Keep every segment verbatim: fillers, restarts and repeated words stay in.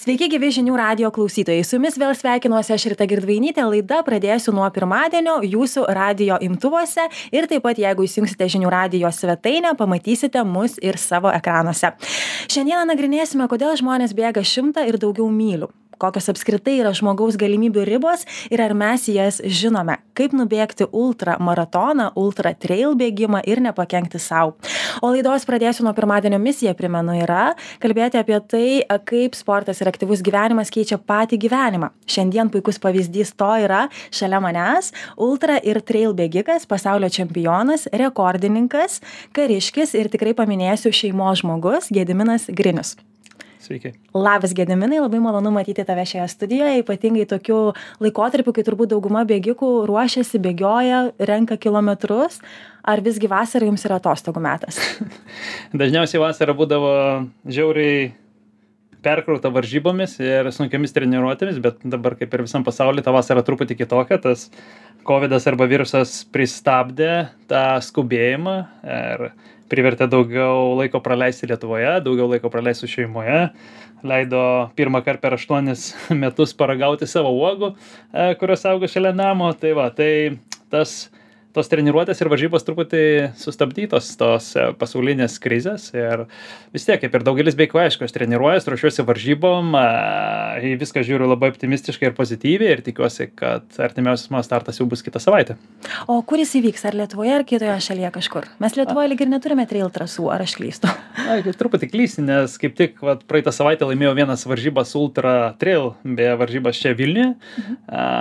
Sveiki, gyvi žinių radijo klausytojai. Su jumis vėl sveikinuosi aš Rita Girdvainytė. Laida pradėsiu nuo pirmadienio jūsų radijo imtuvuose ir taip pat, jeigu įsijungsite žinių radijo svetainę, pamatysite mus ir savo ekranuose. Šiandieną nagrinėsime, kodėl žmonės bėga šimtą ir daugiau mylių. Kokios apskritai yra žmogaus galimybių ribos ir ar mes jas žinome, kaip nubėgti ultra maratoną, ultra trail bėgimą ir nepakenkti savo. O laidos pradėsiu nuo pirmadienio misija, primenu, yra kalbėti apie tai, kaip sportas ir aktyvus gyvenimas keičia patį gyvenimą. Šiandien puikus pavyzdys to yra šalia manęs ultra ir trail bėgikas, pasaulio čempionas, rekordininkas, kariškis ir tikrai paminėsiu šeimos žmogus Gediminas Grinius. Sveiki. Labas Gediminai, labai malonu matyti tave šioje studijoje, ypatingai tokiu laikotarpiu, kai turbūt dauguma bėgikų ruošiasi, bėgioja, renka kilometrus. Ar visgi vasara jums yra atostogų metas? Dažniausiai vasara būdavo žiauriai perkrauta varžybomis ir sunkiamis treniruotėmis, bet dabar kaip ir visam pasaulyje ta vasara truputį kitokia, tas kovidas arba virusas pristabdė tą skubėjimą ir privertė daugiau laiko praleisti Lietuvoje, daugiau laiko praleisti šeimoje, leido pirmą kartą per aštuonis metus paragauti savo uogų, kurios auga šalia namo. Tai va, tai tas tos treniruotės ir varžybos truputį sustabdytos tos pasaulinės krizės ir vis tiek, kaip ir daugelis beikų, aišku, aš treniruojuosi, ruošiuosi varžybom, į viską žiūriu labai optimistiškai ir pozityviai ir tikiuosi, kad artimiausias mano startas jau bus kitą savaitę. O kur jis įvyks, ar Lietuvoje, ar kitoje šalyje kažkur? Mes Lietuvoje lyg ir neturime trail trasų, ar aš klystu? Na, truputį klysti, nes kaip tik vat, praeitą savaitę laimėjau vienas varžybas Ultra Trail, beje, varžybas čia Vilniuje. Mhm.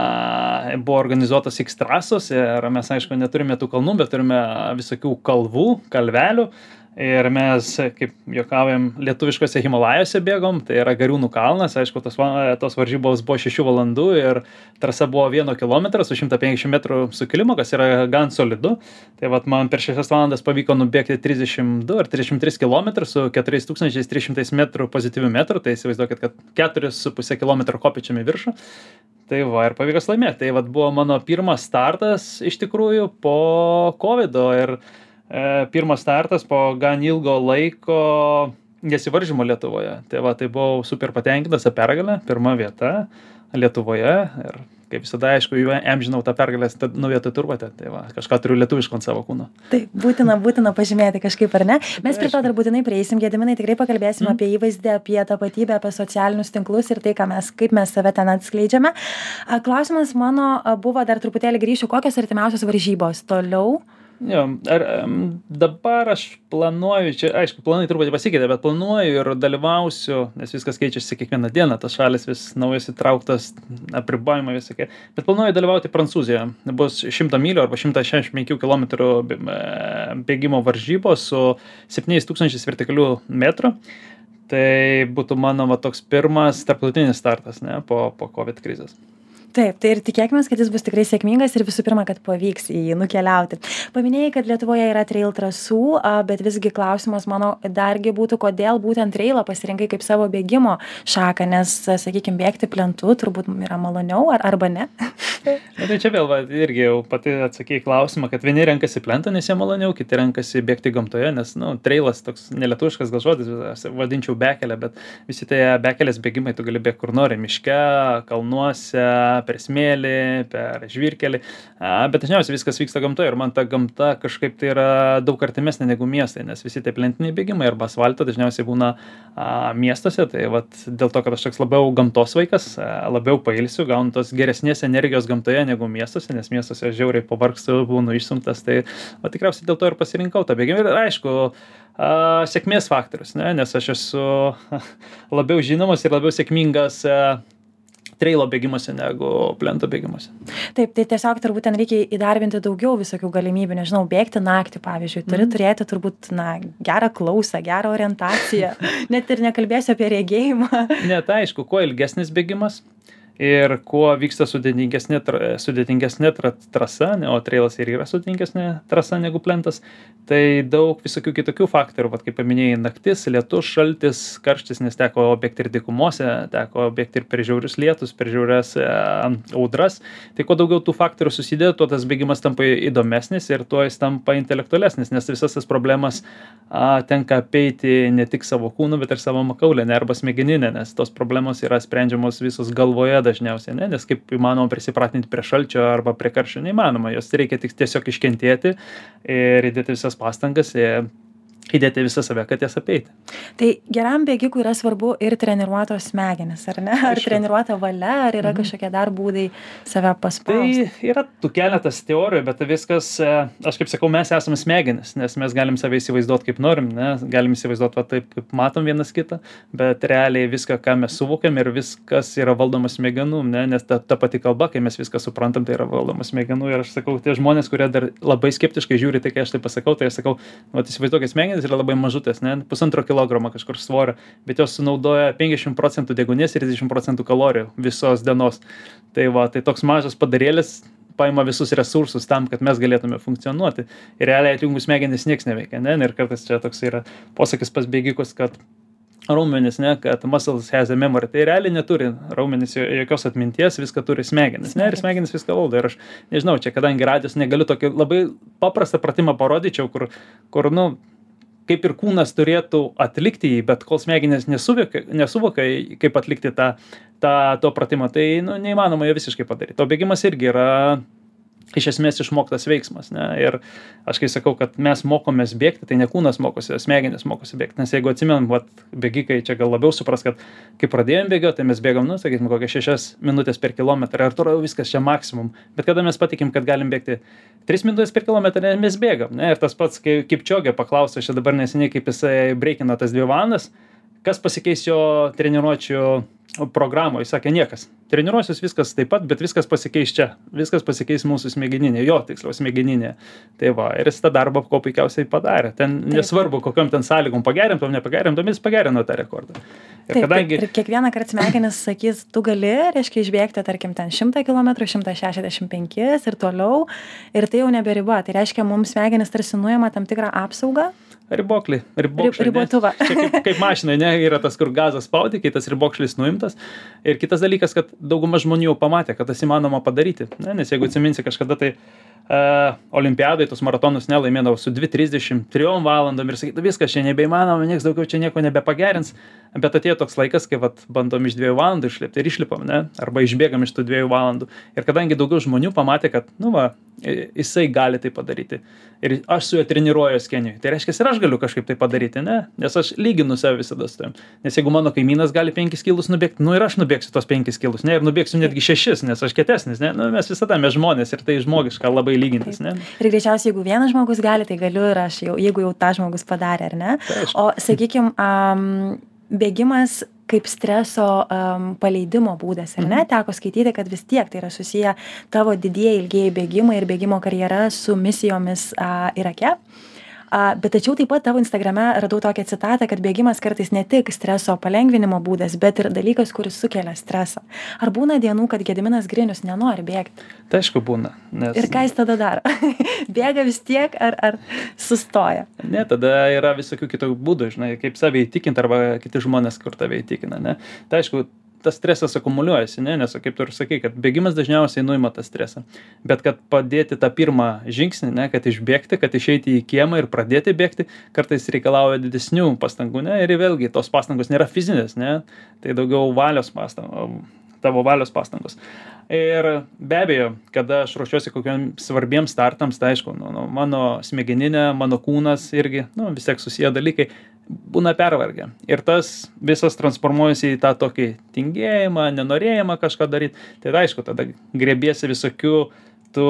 A, buvo organizuotos X trasos ir mes, aišku, neturime tų kalnų, bet turime visokių kalvų, kalvelių. Ir mes, kaip juokaujam, lietuviškose Himalajose bėgom, tai yra Gariūnų kalnas, aišku, tos, tos varžybos buvo šešių valandų ir trasa buvo vieno kilometro su šimtas penkiasdešimt metrų sukilimo, kas yra gan solidu. Tai vat man per šešias valandas pavyko nubėgti trisdešimt du ar trisdešimt tris kilometrus su keturi tūkstančiai trys šimtai metrų pozityvių metrų, tai įsivaizduokit, kad keturi su puse kilometro kopėčiam į viršų. Tai va, ir pavyko laimėti. Tai vat buvo mano pirmas startas iš tikrųjų po kovido ir e, pirmas startas po gan ilgo laiko nesivaržymo Lietuvoje. Tai va, tai buvau super patenkintas tą pergalę, pirma vieta Lietuvoje ir kaip visada, aišku, amžinau tą pergalę nuvietoj turbote. Tai va, kažką turiu lietuviško ant savo kūno. Tai būtina, būtina pažymėti kažkaip, ar ne? Mes prie to dar būtinai prieisim, Gediminai, tikrai pakalbėsim mm. apie įvaizdį, apie tapatybę, apie socialinius tinklus ir tai, ką mes, kaip mes save ten atskleidžiame. Klausimas mano buvo, dar truputėlį grįšiu, kokios artimiausios varžybos toliau? Jo, ar, dabar aš planuoju, čia aišku, planai truputį pasikeitė, bet planuoju ir dalyvausiu, nes viskas keičiasi kiekvieną dieną, tas šalis vis naujas įtrauktas, apribojimai visokie, bet planuoju dalyvauti Prancūzijoje. Bus šimto mylių arba šimtas šešiasdešimt penkių kilometrų bėgimo varžybos su septyniais tūkstančiais vertikalių metrų. Tai būtų mano va, toks pirmas tarptautinis startas, ne, po, po COVID krizės. Taip, tai ir tikėkime, kad jis bus tikrai sėkmingas ir visų pirma, kad pavyks į jį nukeliauti. Paminėjai, kad Lietuvoje yra trail trasų, bet visgi klausimas mano dargi būtų, kodėl būtent trailą pasirinkai kaip savo bėgimo šaką, nes, sakykime, bėgti plentu turbūt yra maloniau ar, arba ne. Na, tai čia vėl va, irgi jau pati atsakėjai klausimą, kad vieni renkasi plentą, nes jie maloniau, kiti renkasi bėgti gamtoje, nes nu, trailas toks nelietuviškas gal žodis, aš vadinčiau bekelę, bet visi tai bekelės bėgimai tu gali bėgti kur nori, miške, kalnuose, per smėlį, per žvyrkelį, bet dažniausiai viskas vyksta gamtoje ir man ta gamta kažkaip tai yra daug artimesnė negu miestai, nes visi tie plentiniai bėgimai arba asfalto dažniausiai būna a, miestuose, tai vat, dėl to, kad aš toks labiau gamtos vaikas, a, labiau pailsiu, gaunu tos geresnės energijos gamtoje negu miestuose, nes miestuose žiauriai pavargstu, būnu išsunktas, tai va, tikriausiai dėl to ir pasirinkau tą bėgimą ir aišku, a, sėkmės faktorius, ne? Nes aš esu labiau žinomas ir labiau sėkmingas a, trailo bėgimuose negu plento bėgimuose. Taip, tai tiesiog turbūt ten reikia įdarbinti daugiau visokių galimybių, nežinau, bėgti naktį, pavyzdžiui, turi mm. turėti turbūt, na, gerą klausą, gerą orientaciją, net ir nekalbėsiu apie regėjimą. Net aišku, kuo ilgesnis bėgimas, Ir kuo vyksta sudėtingesnė, tra- sudėtingesnė tra- trasa, ne, o trailas ir yra sudėtingesnė trasa negu plentas, tai daug visokių kitokių faktorių, vat, kaip paminėjai, naktis, lietus, šaltis, karštis, nes teko bėgti ir dykumose, teko bėgti ir per žiaurius lietus, per žiaurias e, audras. Tai kuo daugiau tų faktorių susideda, tuo tas bėgimas tampa įdomesnis ir tuo jis tampa intelektualesnis, nes visas tas problemas a, tenka apeiti ne tik savo kūnu, bet ir savo makaulinę arba smegeninę, nes tos problemos yra sprendžiamos visos galvoje dažniausiai, ne? Nes kaip įmanoma prisipratinti prie šalčio arba prie karščio, neįmanoma, jos reikia tik tiesiog iškentėti ir įdėti visas pastangas, ir įdėti visą save, kad jas apeiti. Tai geram bėgikui yra svarbu ir treniruotos smegenis, ar ne? Ar Aišku. treniruota valia, ar yra Mhm. kažkokie dar būdai save paspausti? Tai yra tų keletas teorijų, bet viskas, e, aš kaip sakau, mes esame smegenis, nes mes galim save įsivaizduoti kaip norim, ne? Galim įsivaizduoti va, taip, kaip matom vienas kitą, bet realiai viską, ką mes suvokiam ir viskas yra valdoma smegenų, ne? Nes ta, ta pati kalba, kai mes viską suprantam, tai yra valdoma smegenų ir aš sakau, tie žmonės, kurie dar labai skeptiškai žiūri, tai kai aš tai pasakau, tai aš sakau, va, įsivaizduokit, smegenys yra labai mažutės, ne? Pusantro kilogramo kažkur svorio, bet jos sunaudoja penkiasdešimt procentų deguonies ir trisdešimt procentų kalorijų visos dienos. Tai va, tai toks mažas padarėlis paima visus resursus tam, kad mes galėtume funkcionuoti. Ir realiai atjungus smegenis nieks neveikia, ne? Ir kartais čia toks yra posakis pas bėgikus, kad raumenis, ne, kad muscles has a memory. Tai realiai neturi raumenis jo- jokios atminties, viską turi smegenis, ne, ir smegenis viską valdo. Ir aš nežinau, čia kadangi radijos negaliu tokį labai paprastą pratimą parodyčiau, kur, kur, nu, kaip ir kūnas turėtų atlikti jį, bet kol smegenys nesuvokia, nesuvokia kaip atlikti tą, tą to pratimą, tai nu, neįmanoma jo visiškai padaryti. O bėgimas irgi yra iš esmės išmoktas veiksmas, ne? Ir aš kai sakau, kad mes mokomės bėgti, tai ne kūnas mokosi, o smegenys mokosi bėgti. Nes jeigu atsimenam, vat, bėgikai čia gal labiau supras, kad kai pradėjom bėgioti, tai mes bėgom, nu, sakysim, kokias šešias minutės per kilometrą ir toliau viskas čia maksimum. Bet kada mes patikim, kad galim bėgti tris minutės per kilometrą, mes bėgam, ne? Ir tas pats, kai Kipčiogė paklausė, aš dabar neseniai, kaip jisai breikino tas dvi valandas, kas pasikeis jo treniruočių programoje, sakė niekas. Treniruosius viskas taip pat, bet viskas pasikeis čia. Viskas pasikeis mūsų smegeninė, jo tiksliau smegeninė. Tai va, ir jis tą darbą ko puikiausiai padarė. Ten Taip. nesvarbu, kokiam ten sąlygom pagerintom, nepagerintom, jis pagerino tą rekordą. Ir Taip, kadangi... ir kiekvieną kartą smegenis sakys, tu gali, reiškia, išbėgti, tarkim, ten šimtą kilometrų, šimtą šešiasdešimt penkis ir toliau, ir tai jau neberiba. Tai reiškia, mums smegenis tarsi nuima tam tikrą apsaugą. Riboklį, ribokšlį. Ribotuvą. Čia kaip, kaip mašinai, ne, yra tas, kur gazas spaudi, kai tas ribokšlis nuimtas. Ir kitas dalykas, kad dauguma žmonių jau pamatė, kad tas įmanoma padaryti. Ne, nes jeigu atsiminsi kažkada tai uh, olimpiadai tos maratonus nelaimėdavo su dvi trisdešimt trim valandom ir sakytų, viskas čia nebeįmanoma, nieks daugiau čia nieko nebepagerins. Bet atėjo toks laikas, kai vat, bandom iš dviejų valandų išlipti ir išlipam, ne? Arba išbėgam iš tų dviejų valandų. Ir kadangi daugiau žmonių pamatė, kad, nu va, jisai gali tai padaryti. Ir aš su juo treniruojuos Kenijoj. Tai reiškia, ir aš galiu kažkaip tai padaryti, ne? Nes aš lyginu save visada su tavim. Nes jeigu mano kaimynas gali penkis kilus nubėgti, nu ir aš nubėgsiu tos penkis kilus, ne? Ir nubėgsiu netgi šešis, nes aš kietesnis, ne? Nu, mes visada mes žmonės ir tai žmogiška labai lygintis, ne? Ir greičiausiai, jeigu vienas žmogus gali, tai galiu ir aš, jau, jeigu jau tą žmogus padarė, ar ne? Tai aišku. O, sakykime, um, bėgimas kaip streso um, paleidimo būdas, ar ne? Teko skaityti, kad vis tiek tai yra susiję tavo didieji ilgieji bėgimai ir bėgimo karjera su misijomis uh, Irake. Uh, bet tačiau taip pat tavo Instagrame radau tokią citatą, kad bėgimas kartais ne tik streso palengvinimo būdas, bet ir dalykas, kuris sukelia stresą. Ar būna dienų, kad Gediminas Grinius nenori bėgti? Tai aišku būna. Nes... Ir ką jis tada daro? Bėga vis tiek ar, ar sustoja? Ne, tada yra visokių kitų būdų, žinai, kaip save įtikinti arba kiti žmonės, kur tave įtikina, ne? Tai aišku, tas stresas akumuliuojasi, ne, nes kaip tu ir sakai, kad bėgimas dažniausiai nuima tą stresą. Bet kad padėti tą pirmą žingsnį, ne, kad išbėgti, kad išeiti į kiemą ir pradėti bėgti, kartais reikalauja didesnių pastangų, ne, ir vėlgi tos pastangos nėra fizinės, ne, tai daugiau valios pastangos, tavo valios pastangos. Ir be abejo, kada aš ruošiuosi kokiam svarbiems startams, tai aišku, nu, nu, mano smegeninė, mano kūnas irgi, nu, vis tiek susiję dalykai, būna pervargę. Ir tas visas transformuojasi į tą tokį tingėjimą, nenorėjimą kažką daryti. Tai aišku, tada grėbiesi visokių tų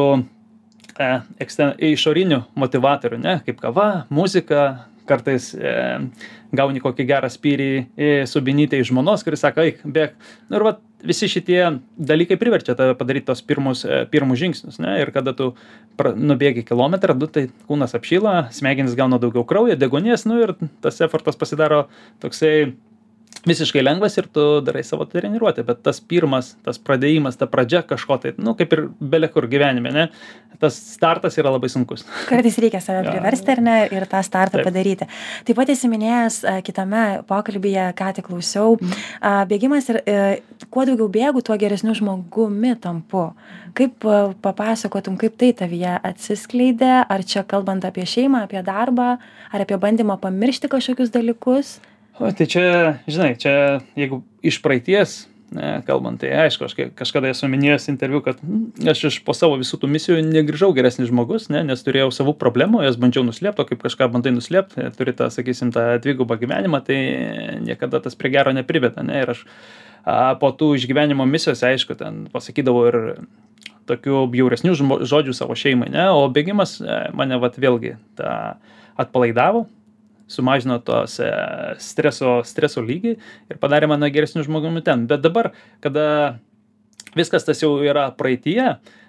e, eksten, išorinių motivatorių, ne, kaip kava, muzika, kartais e, gauni kokį gerą spyrį e, subinytę iš žmonos, kuris sako, eik, bėk. Nu, ir va, visi šitie dalykai priverčia tave padaryti tos pirmus, e, pirmus žingsnius, ne, ir kada tu pra, nubėgi kilometrą, du, tai kūnas apšyla, smegenys gauna daugiau kraujo, deguonies, nu, ir tas effortas pasidaro toksai visiškai lengvas ir tu darai savo treniruotę, bet tas pirmas, tas pradėjimas, ta pradžia kažko tai, nu, kaip ir bele kur gyvenime, ne, tas startas yra labai sunkus. Kartais reikia save priversti, ar ne, ir tą startą Taip. padaryti. Taip pat esi minėjęs a, kitame pokalbyje, ką tik klausiau, a, bėgimas ir a, kuo daugiau bėgu, tuo geresniu žmogumi tampu. Kaip a, papasakotum, kaip tai tavyje atsiskleidė, ar čia kalbant apie šeimą, apie darbą, ar apie bandymą pamiršti kažkokius dalykus? O, tai čia, žinai, čia jeigu iš praeities, ne, kalbant, tai aišku, aš kažkada esu minėjęs interviu, kad mm, aš iš po savo visų tų misijų negrįžau geresnis žmogus, ne, nes turėjau savų problemų, jas bandžiau nuslėpti, o kaip kažką bandai nuslėpti, turi tą, sakysim, tą dvigubą gyvenimą, tai niekada tas prie gero nepriveda, ne, ir aš a, po tų išgyvenimo misijos, aišku, ten pasakydavau ir tokių bjauresnių žodžių savo šeimai, ne, o bėgimas mane vat vėlgi tą atpalaidavo, sumažino tos streso, streso lygį ir padarė mane geresniu žmogumi ten. Bet dabar, kada viskas tas jau yra praeityje,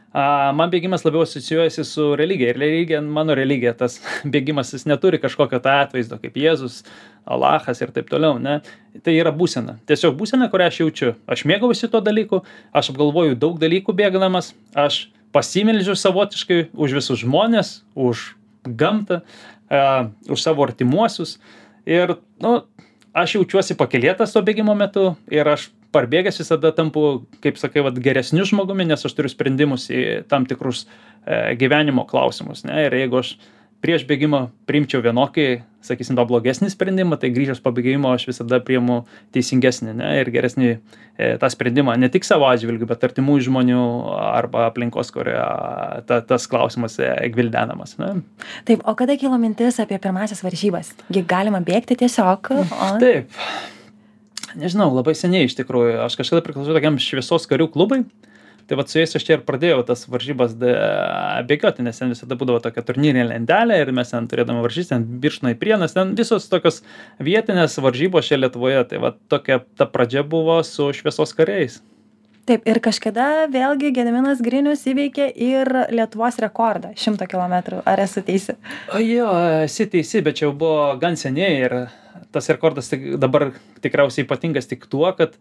man bėgimas labiau asocijuojasi su religija. Ir religija, mano religija, tas bėgimas, jis neturi kažkokio tą atvaizdo, kaip Jėzus, Alachas ir taip toliau. Ne? Tai yra būsena. Tiesiog būsena, kurią aš jaučiu. Aš mėgaujuosi to dalyku, aš apgalvoju daug dalykų bėgdamas, aš pasimeldžiu savotiškai už visus žmonės, už gamtą, Uh, už savo artimuosius ir, nu, aš jaučiuosi pakylėtas to bėgimo metu ir aš parbėgęs visada tampu, kaip sakai, vat, geresniu žmogumi, nes aš turiu sprendimus į tam tikrus e, gyvenimo klausimus, ne, ir jeigu aš prieš bėgimą priimčiau vienokį, sakysim, tą blogesnį sprendimą, tai grįžęs po bėgimo aš visada priimu teisingesnį, ne, ir geresnį e, tą sprendimą, ne tik savo atžvilgiu, bet artimųjų žmonių arba aplinkos, kurioje ta, tas klausimas e, gvildenamas. Ne. Taip, o kada kilo mintis apie pirmasias varžybas? Gi galima bėgti tiesiog? O... Taip, nežinau, labai seniai iš tikrųjų, aš kažkada priklausau tokiam šviesos karių klubai. Tai vat su jais aš čia ir pradėjau tas varžybas bėgioti, nes ten visada būdavo tokia turnyrinė lentelė ir mes ten turėdami varžys, ten Birštonai Prienas, ten visos tokios vietinės varžybos čia Lietuvoje. Tai vat tokia ta pradžia buvo su šviesos kariais. Taip, ir kažkada vėlgi Gediminas Grinius įveikė ir Lietuvos rekordą šimto kilometrų. Ar esu teisi? O jo, esi teisi, bet čia jau buvo gan seniai ir tas rekordas dabar tikriausiai ypatingas tik tuo, kad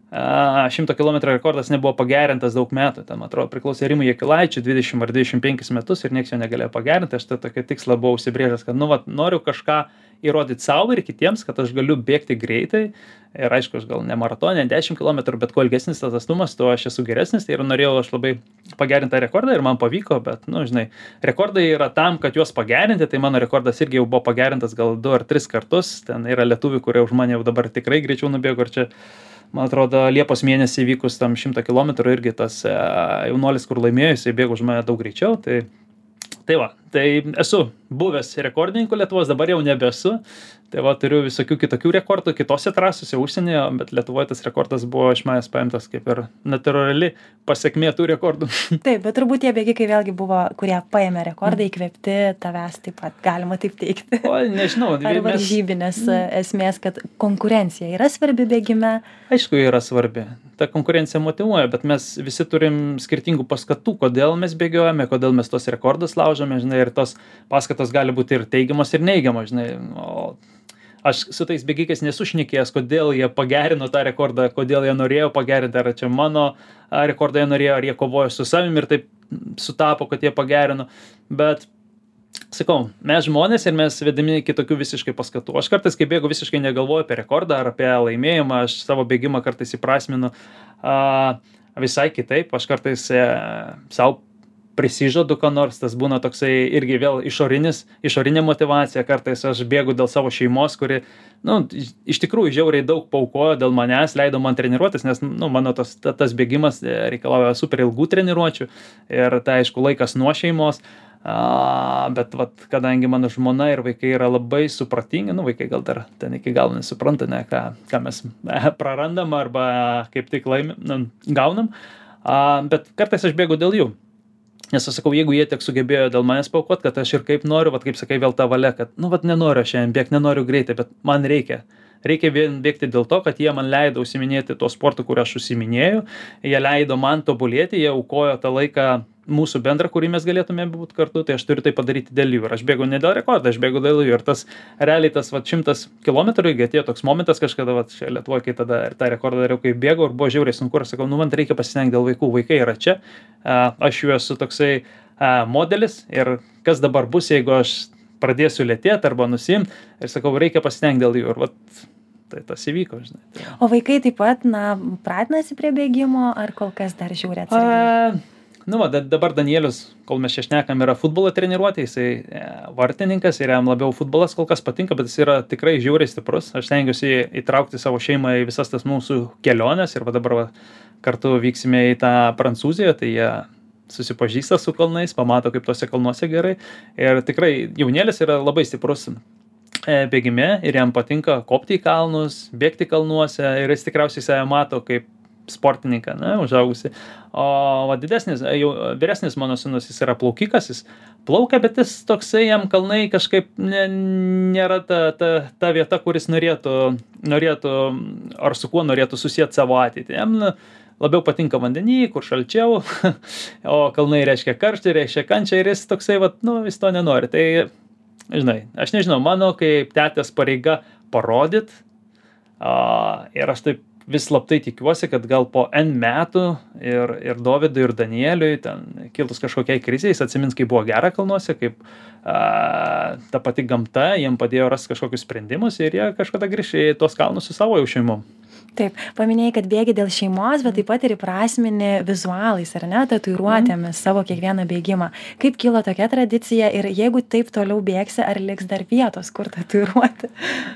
šimto kilometrų rekordas nebuvo pagerintas daug metų. Ten, atrodo, priklausė Rimui Jakilaičiui dvidešimt ar dvidešimt penkis metus ir nieks jo negalėjo pagerinti. Aš tą tokį tikslą buvau užsibrėžęs, kad, nu, vat, noriu kažką įrodyti savo ir kitiems, kad aš galiu bėgti greitai. Ir aišku, aš gal ne maratonė, dešimt kilometrų, bet kuo ilgesnis tas atstumas, tuo aš esu geresnis. Tai ir norėjau aš labai pagerinti tą rekordą ir man pavyko, bet, nu, žinai, rekordai yra tam, kad juos pagerinti. Tai mano rekordas irgi jau buvo pagerintas gal du ar tris kartus. Ten yra lietuvių, kurie už mane jau dabar tikrai greičiau nubėgo. Ir čia, man atrodo, Liepos mėnesį vykus tam šimtą kilometrų irgi tas e, jaunuolis, kur laimėjo, jisai bėgo už mane daug greičiau. Tai, tai va, tai esu buvęs rekordininku Lietuvos, dabar jau nebesu. Tai va, turiu visokių kitokių rekordų kitose trasose užsienyje, bet Lietuvoje tas rekordas buvo iš manęs paimtas kaip ir natūrali pasiekmė tų rekordų. Taip, bet turbūt tie bėgikai vėlgi buvo, kurie paėmė rekordą, įkvėpti tavęs taip pat, galima taip teikti. O, nežinau. Ar varžybinės mes... esmės, kad konkurencija yra svarbi bėgime? Aišku, yra svarbi. Ta konkurencija motyvuoja, bet mes visi turim skirtingų paskatų, kodėl mes bėgiojame, kodėl mes tos rekordus laužome, žinai, ir tos paskatos gali būti ir teigiamos, ir neigiamos, žinai. O aš su tais bėgikais nesu šnekėjęs, kodėl jie pagerino tą rekordą, kodėl jie norėjo pagerinti, ar čia mano rekordą jie norėjo, ar jie kovojo su savimi ir taip sutapo, kad jie pagerino. Bet, sakau, mes žmonės ir mes vedami kitokių visiškai paskatų. Aš kartais, kai bėgu, visiškai negalvoju apie rekordą ar apie laimėjimą, aš savo bėgimą kartais įprasminu a, visai kitaip. Aš kartais e, savo prisižadu, ką nors, tas būna toksai irgi vėl išorinis, išorinė motivacija, kartais aš bėgu dėl savo šeimos, kuri, nu, iš tikrųjų žiauriai daug paaukojo dėl manęs, leido man treniruotis, nes, nu, mano tas, tas bėgimas reikalauja super ilgų treniruočių ir tai, aišku, laikas nuo šeimos, a, bet, vat, kadangi mano žmona ir vaikai yra labai supratingi, nu, vaikai gal dar ten iki galo nesupranta, ne, ką, ką mes prarandam arba kaip tik laimim, nu, gaunam, a, bet kartais aš bėgu dėl jų. Nes aš sakau, jeigu jie tiek sugebėjo dėl manęs paaukot, kad aš ir kaip noriu, vat, kaip sakai, vėl ta valia, kad, nu, vat, nenoriu šiandien bėgti, nenoriu greitai, bet man reikia. Reikia vien bėgti dėl to, kad jie man leido užsiminėti tuo sportu, kuriuo aš užsiminėjau, jie leido man tobulėti, jie aukojo tą laiką mūsų bendrą, kurį mes galėtume būti kartu, tai aš turiu tai padaryti dėl jų. Ir aš bėgu ne dėl rekordo, aš bėgu dėl jų. Ir tas realiai tas vat, šimtas kilometrų, irgi atėjo toks momentas kažkada, vat, čia Lietuvoje, kai tada ir tą rekordą dariau, kai bėgau ir buvo žiauriai sunku, ir sakau, nu man reikia pasistengti dėl vaikų, vaikai yra čia, aš jų esu toksai modelis ir kas dabar bus, jeigu aš pradėsiu lėtėti arba nusimti, ir sakau, reikia pasistengti dėl jų. Ir vat, tai tas įvyko, žinai. Tai. O vaikai taip pat, na, pratinasi prie bėgimo, ar kol kas dar žiūri atsargiai? Nu, va, dabar Danielius, kol mes čia šnekam, yra futbolo treniruotė, jisai e, vartininkas ir jam labiau futbolas kol kas patinka, bet jis yra tikrai žiauriai stiprus. Aš stengiuosi įtraukti savo šeimą į visas tas mūsų keliones ir va dabar va, kartu vyksime į tą Prancūziją, tai jie susipažįsta su kalnais, pamato, kaip tose kalnuose gerai. Ir tikrai jaunėlis yra labai stiprus bėgime ir jam patinka kopti į kalnus, bėgti kalnuose ir jis tikriausiai save mato kaip sportininką, ne, užaugusi. O va, didesnis, jau vyresnis mano sūnus, jis yra plaukikas, jis plaukia, bet jis toksai, jam kalnai kažkaip ne, nėra ta, ta, ta vieta, kuris norėtų, norėtų, ar su kuo norėtų susijęti savo ateitį. Jam labiau patinka vandenį, kur šalčiau, o kalnai reiškia karštį, reiškia kančią ir jis toksai, va, nu, jis to nenori. Tai žinai, aš nežinau, mano kaip tetės pareiga parodyt a, ir aš taip vis slaptai tikiuosi, kad gal po N metų ir, ir Dovydui, ir Danieliui ten kiltus kažkokiai krizei, jis atsimins, kaip buvo gera kalnuose, kaip a, ta pati gamta, jiem padėjo rasti kažkokius sprendimus ir jie kažkada grįš į tos kalnus su savo jau šeimom. Taip, paminėjai, kad bėgi dėl šeimos, bet taip pat ir įprasmini vizualais, ar ne, tatuiruotėmis savo kiekvieną bėgimą. Kaip kilo tokia tradicija ir jeigu taip toliau bėgsi, ar liks dar vietos, kur tatuiruoti?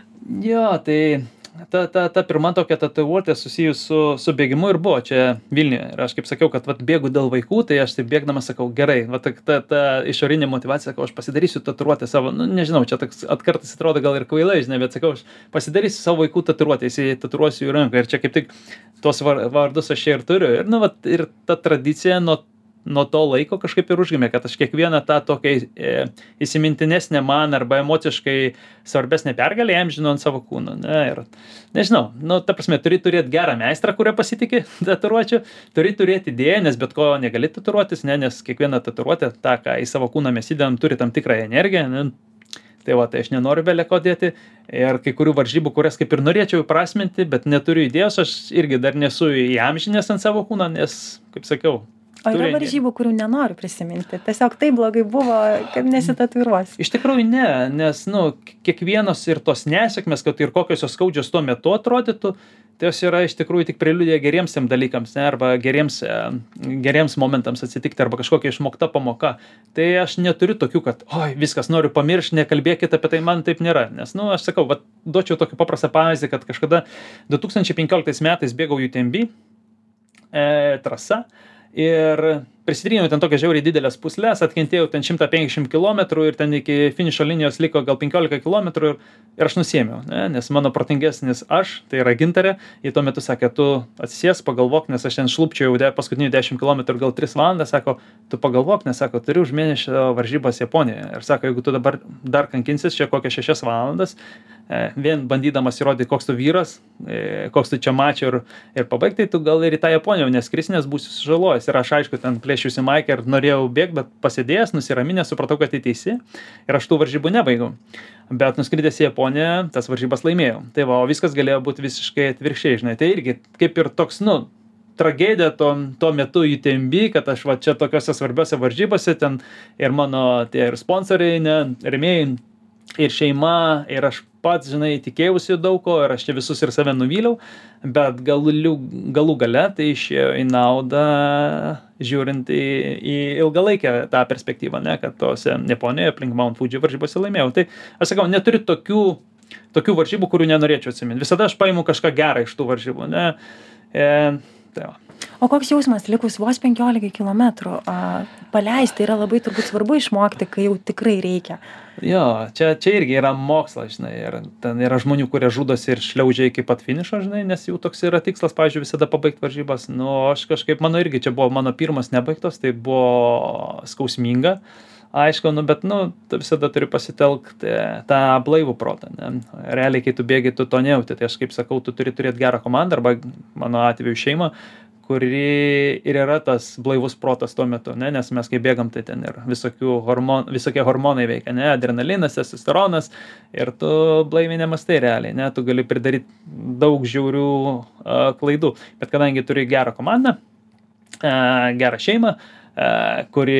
Jo, tai ta, ta, ta pirma tokia tatuiruotė susijus su, su bėgimu ir buvo čia Vilniuje. Ir aš kaip sakiau, kad vat, bėgu dėl vaikų, tai aš taip bėgdamas sakau, gerai, vat, ta, ta, ta išorinė motyvacija, sakau, aš pasidarysiu tatuiruotę savo, nu nežinau, čia toks atkartas atrodo gal ir kvailai, žinai, bet sakau, aš pasidarysiu savo vaikų tatuiruotę, įsitatuiruosiu į ranką ir čia kaip tik tuos vardus aš čia ir turiu. Ir, nu, vat, ir ta tradicija nuo nuo to laiko kažkaip ir užgimė, kad aš kiekvieną tą tokią e, įsimintinesnę man arba emociškai svarbesnę pergalę jam žinau ant savo kūno. Ne, ir, nežinau, nu, ta prasme, turi turėti gerą meistrą, kurią pasitikė tatuiruočių, turi turėti idėją, nes bet ko negali tatuiruotis, ne, nes kiekviena tatuiruotė, tą, ką į savo kūną mes įdedam, turi tam tikrą energiją. Ne. Tai va, tai aš nenoriu beleko dėti ir kai kurių varžybų, kurias kaip ir norėčiau įprasminti, bet neturiu idėjos, aš irgi dar nesu įamžinęs ant savo kūną, nes, kaip sakiau, O yra varžybų, kurių nenoriu prisiminti. Tiesiog taip blogai buvo, kad nesitatuiruosi. Iš tikrųjų ne, nes nu, kiekvienos ir tos nesėkmės, kad ir kokios jos skaudžios tuo metu atrodytų, tai jos yra iš tikrųjų tik preliudija geriems dalykams, ne, arba geriems, geriems momentams atsitikti, arba kažkokia išmokta pamoka. Tai aš neturiu tokių, kad oi, viskas noriu pamiršti, nekalbėkit apie tai, man taip nėra. Nes, nu, aš sakau, va, duočiau tokį paprastą pavyzdį, kad kažkada du tūkstančiai penkioliktais metais bėgau U T M B e, trasa. Ir prisidrynau ten tokias žiauriai didelės pusles, atkentėjau ten šimtą penkiasdešimt kilometrų ir ten iki finišo linijos liko gal penkiolika kilometrų ir, ir aš nusėmiau, ne? Nes mano protingesnis aš, tai yra Gintarė, jie tuo metu sakė, tu atsisės, pagalvok, nes aš ten šlupčiau de, paskutinių dešimt kilometrų gal tris valandas, sako, tu pagalvok, nes sako, turi už mėnesio varžybas Japonijoje. Ir sako, jeigu tu dabar dar kankinsis čia kokias šešias valandas, vien bandydamas įrodyti, koks tu vyras, koks tu čia mačio ir, ir pabaigti, tu gal ir į tą Japoniją neskris, nes būsi sužalojęs. Ir aš aišku, ten plėšiusi maikę ir norėjau bėgti, bet pasėdėjęs, nusiraminęs, supratau, kad tai teisi ir aš tų varžybų nebaigiau. Bet nuskridęs į Japoniją, tas varžybas laimėjau. Tai va, o viskas galėjo būti visiškai atvirkščiai, žinai. Tai irgi kaip ir toks, nu, tragedija tuo, tuo metu U T M B, kad aš va čia tokiuose svarbiuose varžybose, ten ir mano tie ir sponsoriai, ne, rėmėjai, ir šeima, ir aš pats, žinai, tikėjausi daug ko ir aš čia visus ir save nuvyliau, bet galų, galų gale tai išėjo į naudą, žiūrint į, į ilgalaikę tą perspektyvą, ne, kad tose Japonijoje aplink Mount Fuji varžybose laimėjau. Tai aš sakau, neturiu tokių, tokių varžybų, kurių nenorėčiau atsiminti. Visada aš paimu kažką gerą iš tų varžybų, ne. E, tai va. O koks jausmas likus vos penkiolika kilometrų? Paleisti yra labai turbūt svarbu išmokti, kai jau tikrai reikia. Jo, čia, čia irgi yra mokslas, žinai, ir ten yra žmonių, kurie žudosi ir šliaužia iki pat finišo, žinai, nes jų toks yra tikslas, pavyzdžiui, visada pabaigti varžybas. Nu, aš kažkaip, mano irgi čia buvo mano pirmas nebaigtos, tai buvo skausminga. Aišku, nu, bet, nu, tu visada turi pasitelkti tą blaivų protą, ne? Realiai, kai tu bėgi, tu to nejauti. Tai aš kaip sakau, tu turi turėti gerą komandą, arba mano atveju šeimą, kuri ir yra tas blaivus protas tuo metu, ne? Nes mes kai bėgam, tai ten ir visokių hormon, visokie hormonai veikia, ne? Adrenalinas, testosteronas ir tu blaiviai nemastai realiai, ne? Tu gali pridaryti daug žiaurių uh, klaidų, bet kadangi turi gerą komandą, uh, gerą šeimą, uh, kuri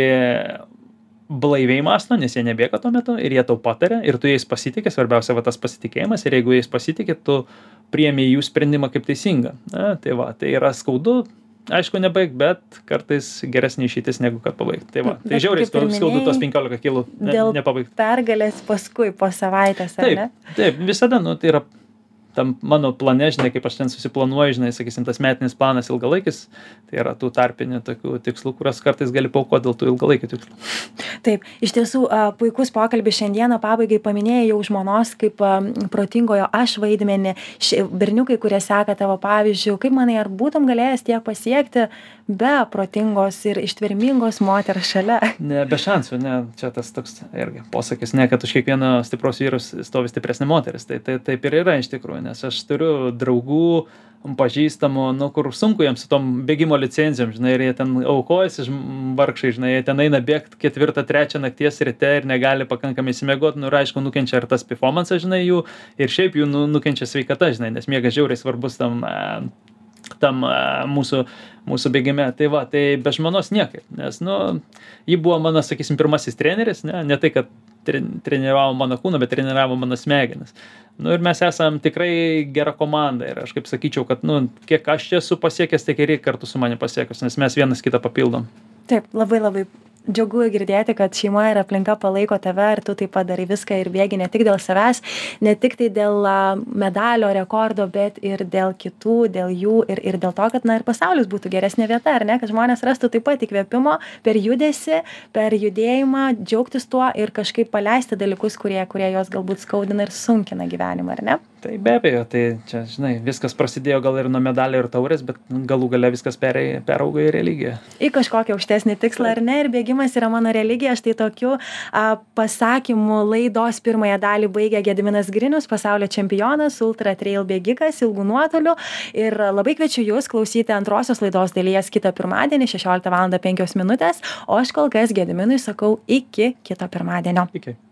blaiviai mąsto, nes jie nebėga tuo metu ir jie tau pataria ir tu jais pasitikė, svarbiausia va tas pasitikėjimas ir jeigu jais pasitikė, tu priėmė jų sprendimą kaip teisingą. Na, tai va, tai yra skaudu, aišku, nebaig, bet kartais geresnė išeitis negu kad pabaigti. Tai va, tai žiauriai skaudu, skaudu tos penkiolika kilų ne, dėl nepabaigti. Pergalės paskui po savaitės, ar taip, ne? Taip, visada, nu, tai yra tam mano plane, žinai, kaip aš ten susiplanuoju, žinai, sakysim, tas metinis planas ilgalaikis, tai yra tų tarpinių tokių tikslų, kurias kartais gali paaukoti dėl tų ilgalaikių tikslų. Taip, iš tiesų puikus pokalbis šiandieną pabaigai paminėjai jau žmonos kaip protingojo aš vaidmenį, berniukai, kurie seka tavo pavyzdžių, kaip manai, ar būtum galėjęs tiek pasiekti be protingos ir ištvermingos moters šalia? Ne, be šansų, ne, čia tas toks irgi posakis, ne, kad už kiekvieno stipros vyrus stovi stipresnė moteris, tai, tai taip ir yra iš tikrųjų, nes aš turiu draugų, pažįstamų, nu, kur sunku jiems su tom bėgimo licenzijom, žinai, ir jie ten aukojasi vargšai, žinai, jie ten eina bėgti ketvirtą, trečią nakties ryte ir negali pakankamai įsimiegoti, nu, ir aišku, nukenčia ir tas performances, žinai, jų, ir šiaip jų nu, nukenčia sveikata, žinai, nes miegas žiauriai svarbus tam, tam mūsų, mūsų bėgime. Tai va, tai be žmonos niekaip, nes, nu, ji buvo mano, sakysim, pirmasis treneris, ne, ne tai, kad treniravo mano kūną, bet treniravo mano smegenis. Nu ir mes esam tikrai gera komanda ir aš kaip sakyčiau, kad, nu, kiek aš čia esu pasiekęs, tiek ir kartu su mani pasiekus, nes mes vienas kitą papildom. Taip, labai labai džiugu girdėti, kad šeima ir aplinka palaiko tave ir tu taip pat darai viską ir bėgi ne tik dėl savęs, ne tik tai dėl medalio, rekordo, bet ir dėl kitų, dėl jų ir, ir dėl to, kad, na, ir pasaulis būtų geresnė vieta, ar ne, kad žmonės rastų taip pat įkvėpimo per judesį, per judėjimą, džiaugtis tuo ir kažkaip paleisti dalykus, kurie, kurie jos galbūt skaudina ir sunkina gyvenimą, ar ne? Tai be abejo, tai čia, žinai, viskas prasidėjo gal ir nuo medalio ir taurės, bet galų gale viskas perėjo, peraugo į religiją. Į kažkokią aukštesnį tikslą, ar ne, ir bėgimas yra mano religija. Štai tokiu a, pasakymu laidos pirmąją dalį baigė Gediminas Grinius, pasaulio čempionas, ultra trail bėgikas, ilgų nuotolių. Ir labai kviečiu jūs klausyti antrosios laidos dalies kitą pirmadienį, šešioliktą valandą penkios minutės, o aš kol kas Gediminui sakau iki kito pirmadienio. Iki.